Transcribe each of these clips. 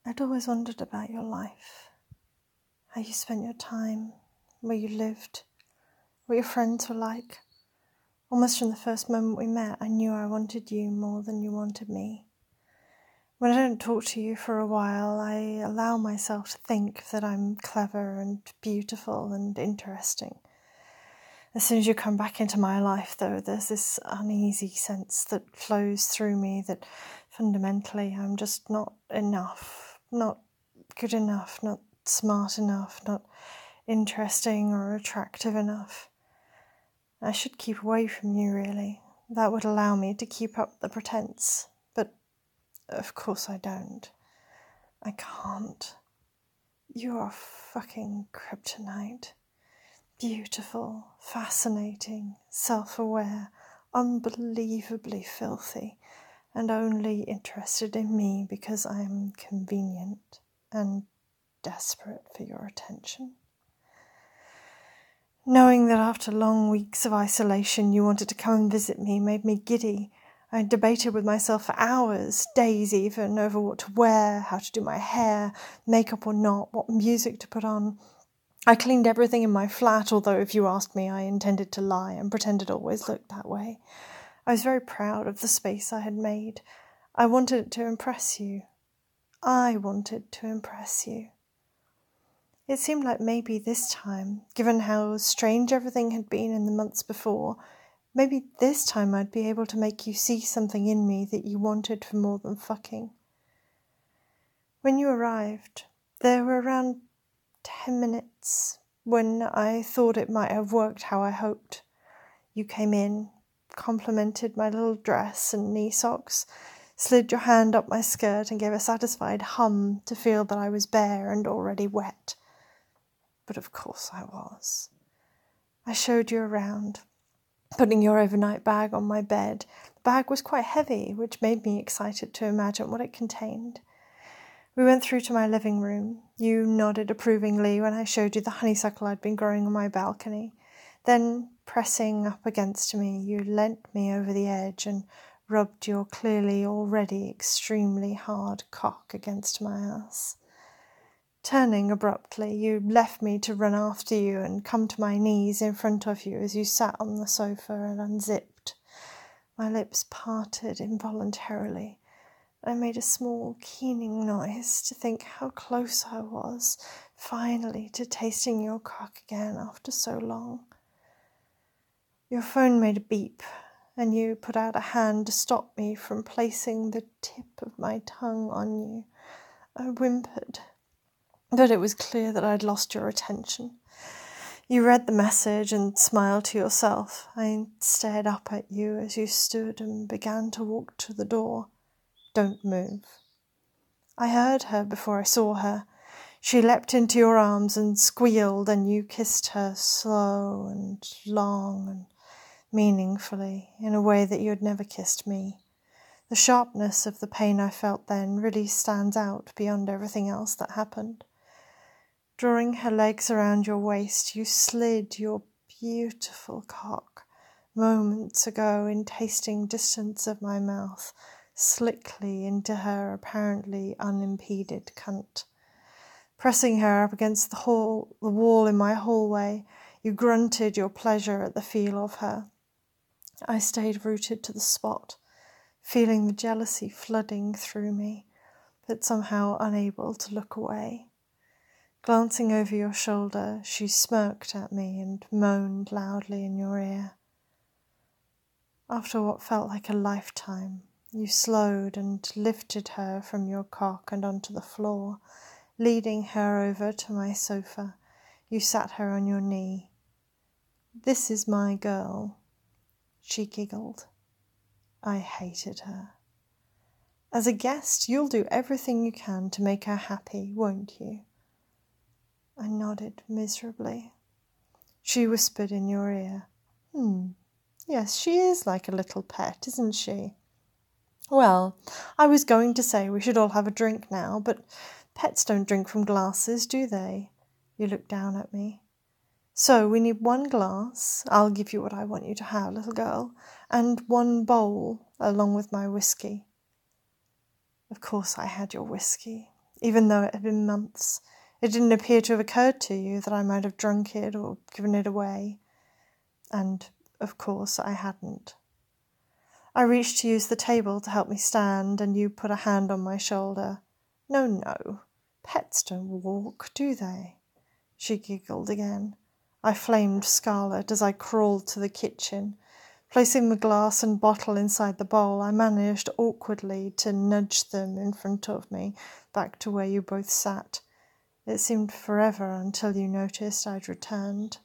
I'd always wondered about your life, how you spent your time, where you lived, what your friends were like. Almost from the first moment we met, I knew I wanted you more than you wanted me. When I don't talk to you for a while, I allow myself to think that I'm clever and beautiful and interesting. As soon as you come back into my life, though, there's this uneasy sense that flows through me that fundamentally I'm just not enough, not good enough, not smart enough, not interesting or attractive enough. I should keep away from you, really. That would allow me to keep up the pretense. But, of course, I don't. I can't. You are fucking kryptonite. Beautiful, fascinating, self-aware, unbelievably filthy, and only interested in me because I am convenient and desperate for your attention. Knowing that after long weeks of isolation you wanted to come and visit me made me giddy. I debated with myself for hours, days even, over what to wear, how to do my hair, makeup or not, what music to put on. I cleaned everything in my flat, although if you asked me, I intended to lie and pretend it always looked that way. I was very proud of the space I had made. I wanted it to impress you. I wanted to impress you. It seemed like maybe this time, given how strange everything had been in the months before, maybe this time I'd be able to make you see something in me that you wanted for more than fucking. When you arrived, there were around 10 minutes when I thought it might have worked how I hoped. You came in, complimented my little dress and knee socks, slid your hand up my skirt and gave a satisfied hum to feel that I was bare and already wet. But of course I was. I showed you around, putting your overnight bag on my bed. The bag was quite heavy, which made me excited to imagine what it contained. We went through to my living room. You nodded approvingly when I showed you the honeysuckle I'd been growing on my balcony. Then, pressing up against me, you leant me over the edge and rubbed your clearly already extremely hard cock against my ass. Turning abruptly, you left me to run after you and come to my knees in front of you as you sat on the sofa and unzipped. My lips parted involuntarily. I made a small, keening noise to think how close I was, finally, to tasting your cock again after so long. Your phone made a beep, and you put out a hand to stop me from placing the tip of my tongue on you. I whimpered, but it was clear that I'd lost your attention. You read the message and smiled to yourself. I stared up at you as you stood and began to walk to the door. Don't move. I heard her before I saw her. She leapt into your arms and squealed, and you kissed her slow and long and meaningfully, in a way that you had never kissed me. The sharpness of the pain I felt then really stands out beyond everything else that happened. Drawing her legs around your waist, you slid your beautiful cock, moments ago in tasting distance of my mouth, slickly into her apparently unimpeded cunt. Pressing her up against the wall in my hallway, you grunted your pleasure at the feel of her. I stayed rooted to the spot, feeling the jealousy flooding through me, but somehow unable to look away. Glancing over your shoulder, she smirked at me and moaned loudly in your ear. After what felt like a lifetime, you slowed and lifted her from your cock and onto the floor. Leading her over to my sofa, you sat her on your knee. "This is my girl." She giggled. I hated her. "As a guest, you'll do everything you can to make her happy, won't you?" I nodded miserably. She whispered in your ear, "Yes, she is like a little pet, isn't she? Well, I was going to say we should all have a drink now, but pets don't drink from glasses, do they?" You looked down at me. "So we need one glass, I'll give you what I want you to have, little girl, and one bowl, along with my whiskey." Of course I had your whiskey. even though it had been months. It didn't appear to have occurred to you that I might have drunk it or given it away. And, of course, I hadn't. I reached to use the table to help me stand, and you put a hand on my shoulder. No, pets don't walk, do they? She giggled again. I flamed scarlet as I crawled to the kitchen. Placing the glass and bottle inside the bowl, I managed awkwardly to nudge them in front of me, back to where you both sat. It seemed forever until you noticed I'd returned.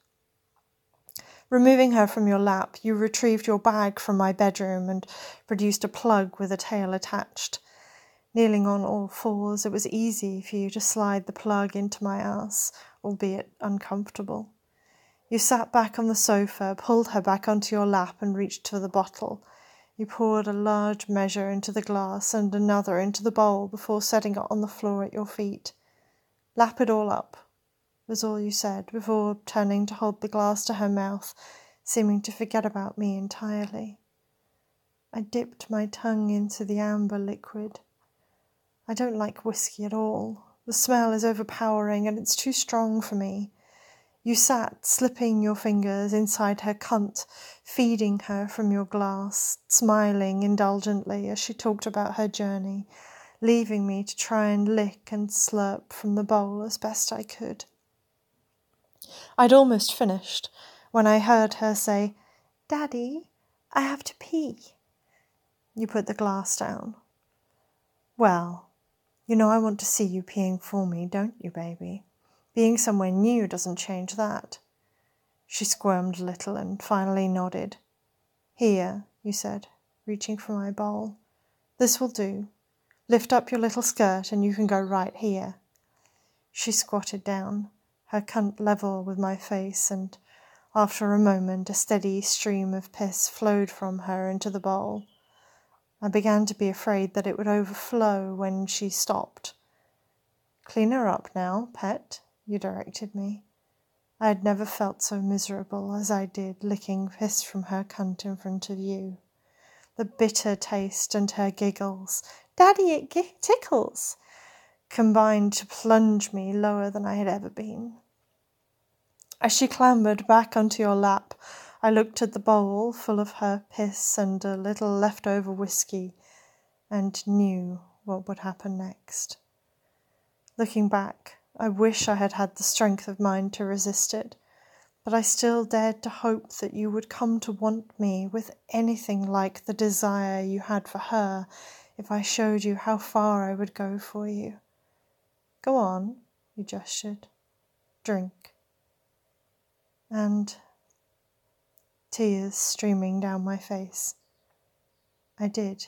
Removing her from your lap, you retrieved your bag from my bedroom and produced a plug with a tail attached. Kneeling on all fours, it was easy for you to slide the plug into my ass, albeit uncomfortable. You sat back on the sofa, pulled her back onto your lap and reached for the bottle. You poured a large measure into the glass and another into the bowl before setting it on the floor at your feet. "Lap it all up," was all you said before turning to hold the glass to her mouth, seeming to forget about me entirely. I dipped my tongue into the amber liquid. I don't like whiskey at all. The smell is overpowering and it's too strong for me. You sat, slipping your fingers inside her cunt, feeding her from your glass, smiling indulgently as she talked about her journey, leaving me to try and lick and slurp from the bowl as best I could. I'd almost finished when I heard her say, "Daddy, I have to pee." You put the glass down. "Well, you know I want to see you peeing for me, don't you, baby? Being somewhere new doesn't change that." She squirmed a little and finally nodded. "Here," you said, reaching for my bowl. "This will do. Lift up your little skirt and you can go right here." She squatted down, her cunt level with my face, and after a moment a steady stream of piss flowed from her into the bowl. I began to be afraid that it would overflow when she stopped. "Clean her up now, pet," you directed me. I had never felt so miserable as I did licking piss from her cunt in front of you. The bitter taste and her giggles, "Daddy, it tickles," combined to plunge me lower than I had ever been. As she clambered back onto your lap, I looked at the bowl full of her piss and a little leftover whiskey and knew what would happen next. Looking back, I wish I had had the strength of mind to resist it, but I still dared to hope that you would come to want me with anything like the desire you had for her if I showed you how far I would go for you. "Go on," you gestured. "Drink." And tears streaming down my face. I did.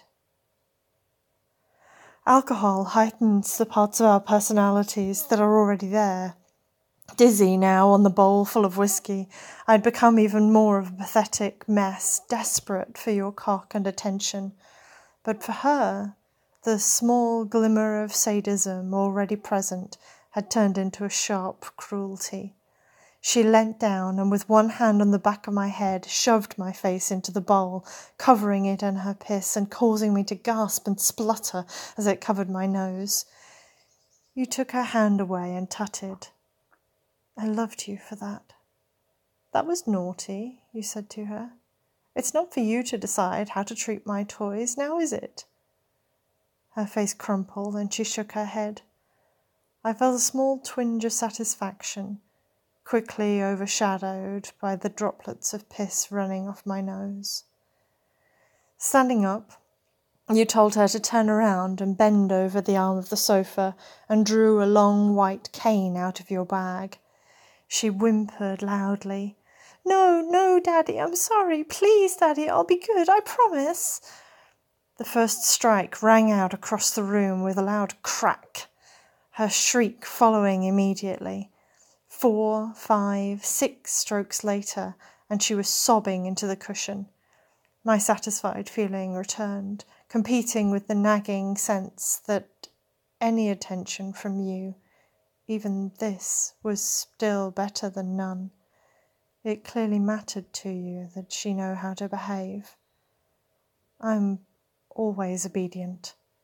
Alcohol heightens the parts of our personalities that are already there. Dizzy now on the bowl full of whiskey, I'd become even more of a pathetic mess, desperate for your cock and attention. But for her, the small glimmer of sadism already present had turned into a sharp cruelty. She leant down and with one hand on the back of my head shoved my face into the bowl, covering it in her piss and causing me to gasp and splutter as it covered my nose. You took her hand away and tutted. "I loved you for that." "That was naughty," you said to her. "It's not for you to decide how to treat my toys, now is it?" Her face crumpled and she shook her head. I felt a small twinge of satisfaction, quickly overshadowed by the droplets of piss running off my nose. Standing up, you told her to turn around and bend over the arm of the sofa and drew a long white cane out of your bag. She whimpered loudly. No, Daddy, I'm sorry. Please, Daddy, I'll be good, I promise." The first strike rang out across the room with a loud crack, her shriek following immediately. 4, 5, 6 strokes later, and she was sobbing into the cushion. My satisfied feeling returned, competing with the nagging sense that any attention from you, even this, was still better than none. It clearly mattered to you that she know how to behave. I'm always obedient.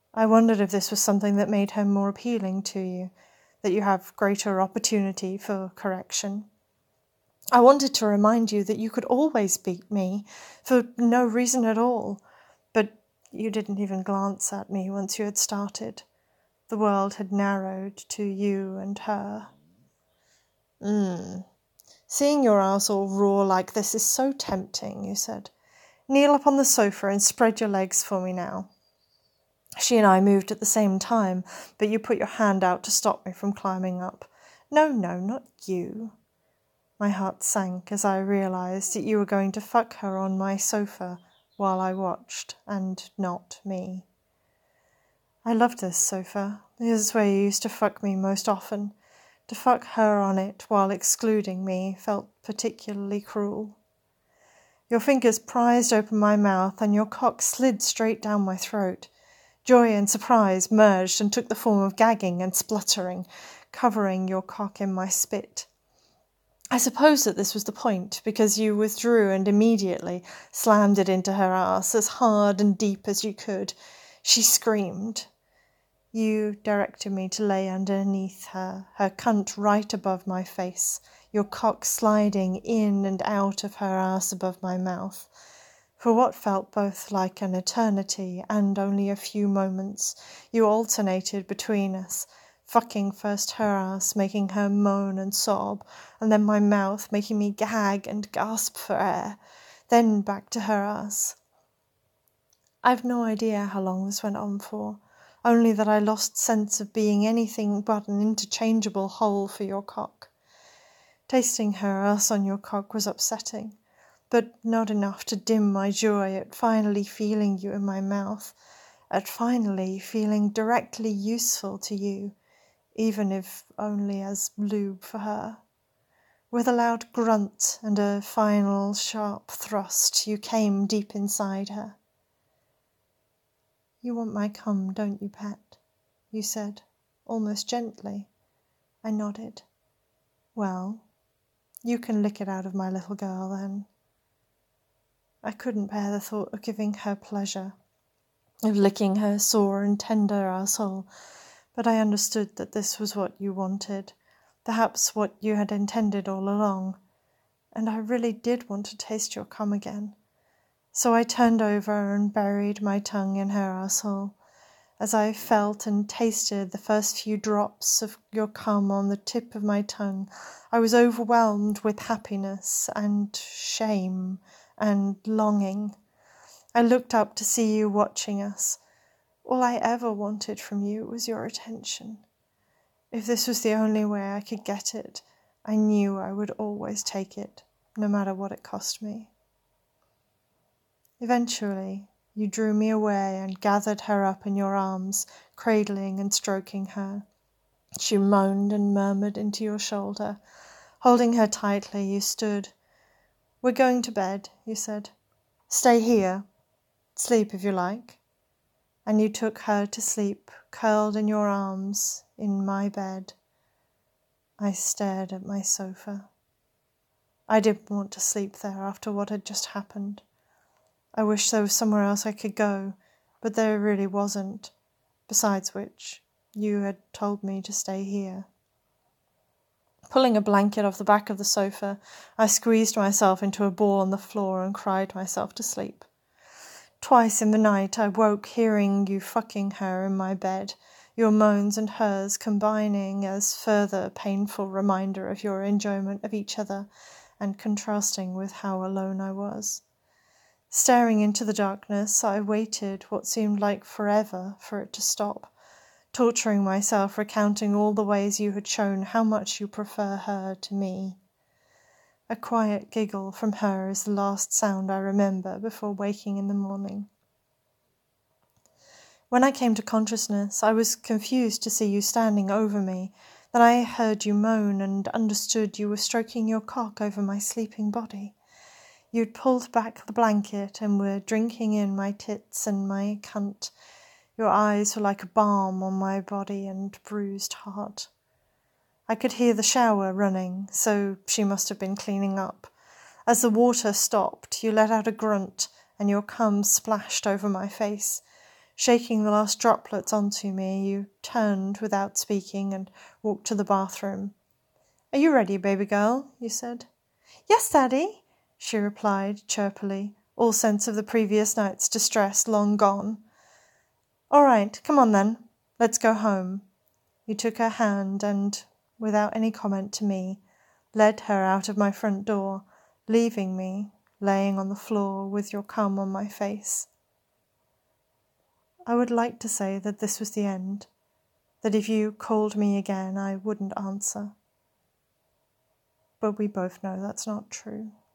I wondered if this was something that made her more appealing to you, that you have greater opportunity for correction. I wanted to remind you that you could always beat me for no reason at all, but you didn't even glance at me once you had started. The world had narrowed to you and her. Seeing your ass all raw like this is so tempting, you said. Kneel up on the sofa and spread your legs for me now. She and I moved at the same time, but you put your hand out to stop me from climbing up. No, not you. My heart sank as I realized that you were going to fuck her on my sofa while I watched, and not me. I loved this sofa. This is where you used to fuck me most often. To fuck her on it while excluding me felt particularly cruel. Your fingers prized open my mouth and your cock slid straight down my throat. Joy and surprise merged and took the form of gagging and spluttering, covering your cock in my spit. I suppose that this was the point, because you withdrew and immediately slammed it into her ass as hard and deep as you could. She screamed. You directed me to lay underneath her cunt right above my face, your cock sliding in and out of her ass above my mouth. For what felt both like an eternity and only a few moments, you alternated between us, fucking first her ass, making her moan and sob, and then my mouth, making me gag and gasp for air, then back to her ass. I've no idea how long this went on for, only that I lost sense of being anything but an interchangeable hole for your cock. Tasting her ass on your cock was upsetting, but not enough to dim my joy at finally feeling you in my mouth, at finally feeling directly useful to you, even if only as lube for her. With a loud grunt and a final sharp thrust, you came deep inside her. You want my cum, don't you, pet? You said, almost gently. I nodded. Well, you can lick it out of my little girl, then. I couldn't bear the thought of giving her pleasure, of licking her sore and tender arsehole, but I understood that this was what you wanted, perhaps what you had intended all along, and I really did want to taste your cum again. So I turned over and buried my tongue in her arsehole. As I felt and tasted the first few drops of your cum on the tip of my tongue, I was overwhelmed with happiness and shame and longing. I looked up to see you watching us. All I ever wanted from you was your attention. If this was the only way I could get it, I knew I would always take it, no matter what it cost me. Eventually, you drew me away and gathered her up in your arms, cradling and stroking her. She moaned and murmured into your shoulder. Holding her tightly, you stood. We're going to bed, you said. Stay here. Sleep if you like. And you took her to sleep, curled in your arms, in my bed. I stared at my sofa. I didn't want to sleep there after what had just happened. I wished there was somewhere else I could go, but there really wasn't. Besides which, you had told me to stay here. Pulling a blanket off the back of the sofa, I squeezed myself into a ball on the floor and cried myself to sleep. Twice in the night I woke hearing you fucking her in my bed, your moans and hers combining as further painful reminder of your enjoyment of each other and contrasting with how alone I was. Staring into the darkness, I waited what seemed like forever for it to stop, torturing myself, recounting all the ways you had shown how much you prefer her to me. A quiet giggle from her is the last sound I remember before waking in the morning. When I came to consciousness, I was confused to see you standing over me. Then I heard you moan and understood you were stroking your cock over my sleeping body. You'd pulled back the blanket and were drinking in my tits and my cunt. Your eyes were like a balm on my body and bruised heart. I could hear the shower running, so she must have been cleaning up. As the water stopped, you let out a grunt and your cum splashed over my face. Shaking the last droplets onto me, you turned without speaking and walked to the bathroom. "Are you ready, baby girl?" you said. "Yes, Daddy," she replied chirpily, all sense of the previous night's distress long gone. "All right, come on then. Let's go home." You took her hand and, without any comment to me, led her out of my front door, leaving me laying on the floor with your cum on my face. I would like to say that this was the end, that if you called me again I wouldn't answer. But we both know that's not true.